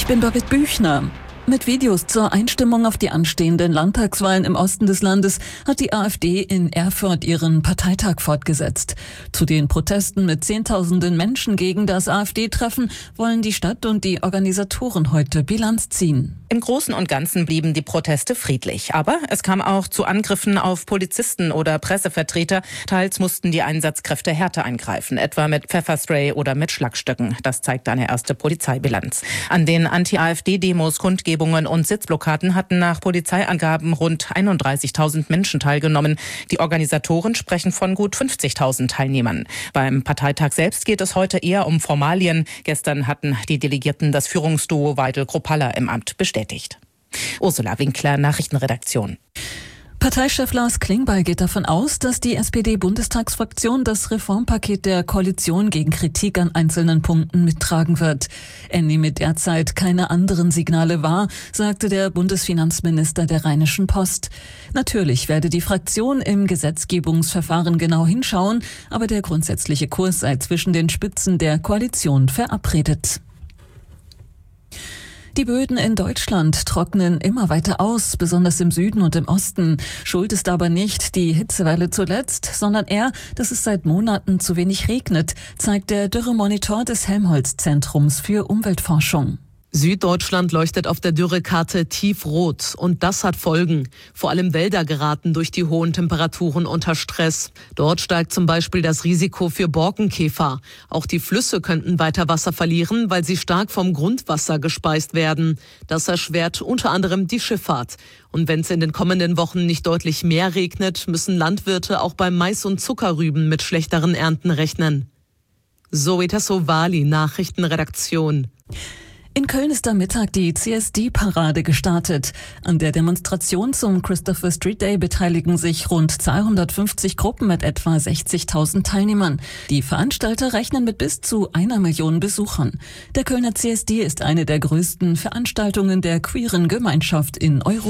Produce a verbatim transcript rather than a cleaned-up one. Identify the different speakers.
Speaker 1: Ich bin Birgit Büchner. Mit Videos zur Einstimmung auf die anstehenden Landtagswahlen im Osten des Landes hat die AfD in Erfurt ihren Parteitag fortgesetzt. Zu den Protesten mit Zehntausenden Menschen gegen das AfD-Treffen wollen die Stadt und die Organisatoren heute Bilanz ziehen.
Speaker 2: Im Großen und Ganzen blieben die Proteste friedlich. Aber es kam auch zu Angriffen auf Polizisten oder Pressevertreter. Teils mussten die Einsatzkräfte härter eingreifen, etwa mit Pfefferspray oder mit Schlagstöcken. Das zeigt eine erste Polizeibilanz. An den Anti-AfD-Demos, Kundgebungen und Sitzblockaden hatten nach Polizeiangaben rund einunddreißigtausend Menschen teilgenommen. Die Organisatoren sprechen von gut fünfzigtausend Teilnehmern. Beim Parteitag selbst geht es heute eher um Formalien. Gestern hatten die Delegierten das Führungsduo Weidel-Kropalla im Amt bestätigt. Ursula Winkler, Nachrichtenredaktion.
Speaker 1: Parteichef Lars Klingbeil geht davon aus, dass die S P D-Bundestagsfraktion das Reformpaket der Koalition gegen Kritik an einzelnen Punkten mittragen wird. Er nehme derzeit keine anderen Signale wahr, sagte der Bundesfinanzminister der Rheinischen Post. Natürlich werde die Fraktion im Gesetzgebungsverfahren genau hinschauen, aber der grundsätzliche Kurs sei zwischen den Spitzen der Koalition verabredet. Die Böden in Deutschland trocknen immer weiter aus, besonders im Süden und im Osten. Schuld ist aber nicht die Hitzewelle zuletzt, sondern eher, dass es seit Monaten zu wenig regnet, zeigt der Dürremonitor des Helmholtz-Zentrums für Umweltforschung.
Speaker 3: Süddeutschland leuchtet auf der Dürrekarte tiefrot und das hat Folgen. Vor allem Wälder geraten durch die hohen Temperaturen unter Stress. Dort steigt zum Beispiel das Risiko für Borkenkäfer. Auch die Flüsse könnten weiter Wasser verlieren, weil sie stark vom Grundwasser gespeist werden. Das erschwert unter anderem die Schifffahrt. Und wenn es in den kommenden Wochen nicht deutlich mehr regnet, müssen Landwirte auch beim Mais und Zuckerrüben mit schlechteren Ernten rechnen. Zoe Tassovali, Nachrichtenredaktion.
Speaker 1: In Köln ist am Mittag die C S D-Parade gestartet. An der Demonstration zum Christopher Street Day beteiligen sich rund zweihundertfünfzig Gruppen mit etwa sechzigtausend Teilnehmern. Die Veranstalter rechnen mit bis zu einer Million Besuchern. Der Kölner C S D ist eine der größten Veranstaltungen der queeren Gemeinschaft in Europa.